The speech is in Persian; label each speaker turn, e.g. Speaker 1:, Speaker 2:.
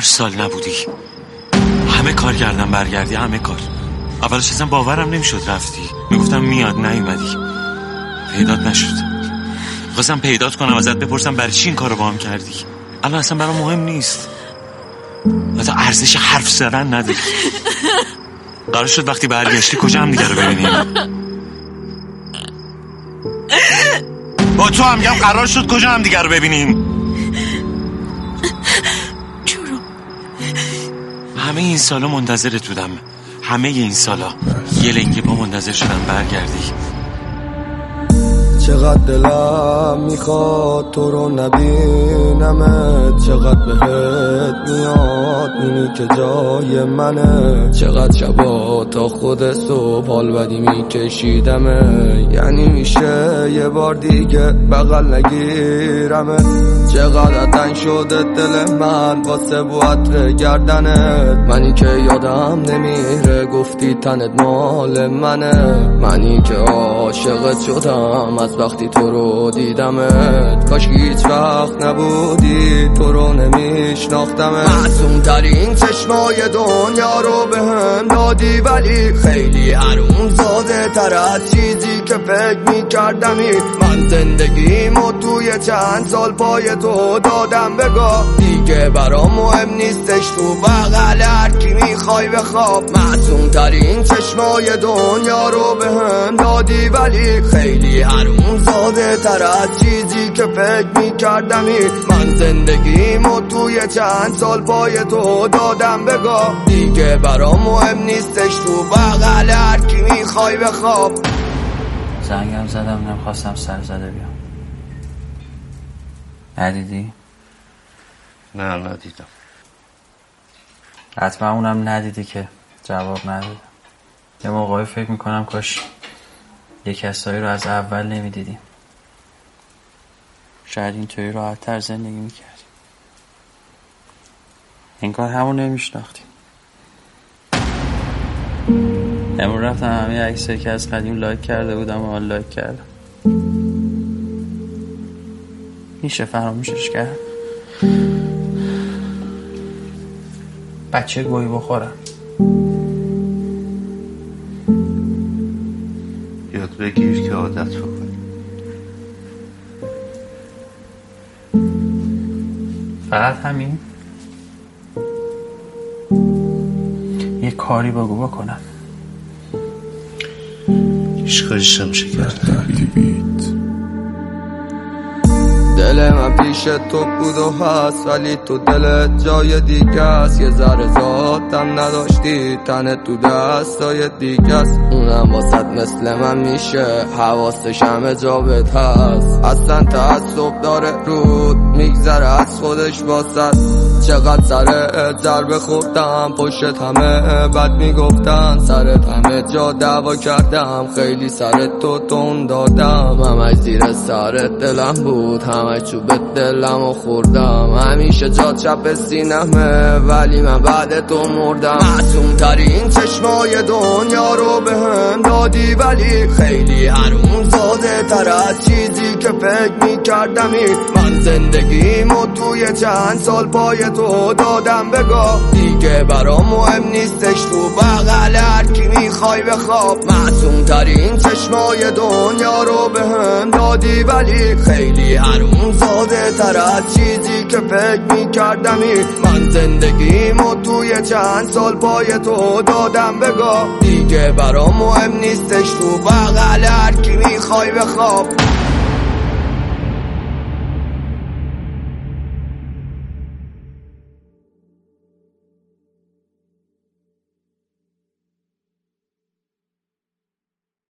Speaker 1: سال نبودی، همه کار کردم برگردی، همه کار. اولش اصلا باورم نمیشد رفتی، میگفتم میاد، نیومدی، پیدات نشد. خواستم پیدات کنم ازت بپرسم برای چی این کارو با هم کردی. الان اصلا برام مهم نیست، حتی ارزش حرف زدن نداری. قرار شد وقتی برگشتی کجا هم دیگه رو ببینیم. با تو هم میگم قرار شد کجا هم دیگه رو ببینیم.
Speaker 2: جورو
Speaker 1: همه این سالا منتظرت بودم، همه این سالا یه لنگه با منتظر شدم برگردی.
Speaker 3: چقدر دلم میخواد تو رو نبینمت، چقدر بهت میاد اینی که جای منه، چقدر شبا تا خود صبح حال بدی میکشیدمه، یعنی میشه یه بار دیگه بغل نگیرمت. چقدر تنگ شده دل من واسه بو عطر گردنت، منی که یادم نمیره گفتی تنت مال منه، منی که عاشقت شدم از وقتی تو رو دیدمت، کاش هیچ وقت نبودی تو رو نمیشناختمت. معصوم ترین چشمای دنیا رو به هم دادی، ولی خیلی حروم زاده تر از چیزی که فکر میکردمی. من زندگیمو توی چند سال پای تو دادم بگاه، دیگه برام مهم نیستش تو بغل هر کی میخوای بخواب. معصوم ترین چشمای دنیا رو به هم دادی، ولی خیلی حروم زاده تر از چیزی که فکر میکردمی. من زندگیمو توی چند سال پای تو دادم بگاه، دیگه برام مهم نیستش تو بغل هر کی میخوای بخواب.
Speaker 4: زنگم زدم نمیخواستم سر زده بیام. ندیدی؟
Speaker 1: نه ندیدم.
Speaker 4: حتما اونم ندیدی که جواب ندادم. یه موقعی فکر میکنم کاش یه کسایی رو از اول نمیدیدیم، شاید اینطوری راحت‌تر زندگی میکردیم. انگار همون نمیشناختیم. امروز رفتم همه عکسایی که از قدیم لایک کرده بودم و لایک کردم. میشه فراموشش کرد؟ بچه گوی بخورم.
Speaker 1: یاد بگیر که عادت بکنی.
Speaker 4: فقط همین؟ یه کاری بگو بکنم.
Speaker 1: عشقش هم شکرد.
Speaker 3: دل من پیش تو بود و هست، ولی تو دلت جای دیگه است. یه ذره ذاتم نداشتی، تنت تو دستای دیگه است. اونم واسط مثل من میشه، حواسش همه جابت هست. اصلا تعصب داره رود میگذره از خودش واسط. چقدر سرت ضربه خوردم، پشت همه بد میگفتن، سرت همه جا دعوا کردم، خیلی سرت تو تون دادم. همه زیر سرت دلم بود، همه چوب دلمو خوردم. همیشه جا چپ سینمه، ولی من بعد تو مردم. معصوم ترین چشمای دنیا رو به هم دادی، ولی خیلی حروم زاده تر از چیزی که فکر میکردمی. من زندگیمو توی چند سال پای تو دادم بگاه، دیگه برام مهم نیستش تو بغل هر کی میخوای بخواب. معصوم ترین چشمای دنیا رو به هم دادی، ولی خیلی حروم زاده تر از چیزی که فکر میکردمی. من زندگیمو توی چند سال پای تو دادم بگاه، دیگه برام مهم نیستش تو بغل هر کی میخوای بخواب.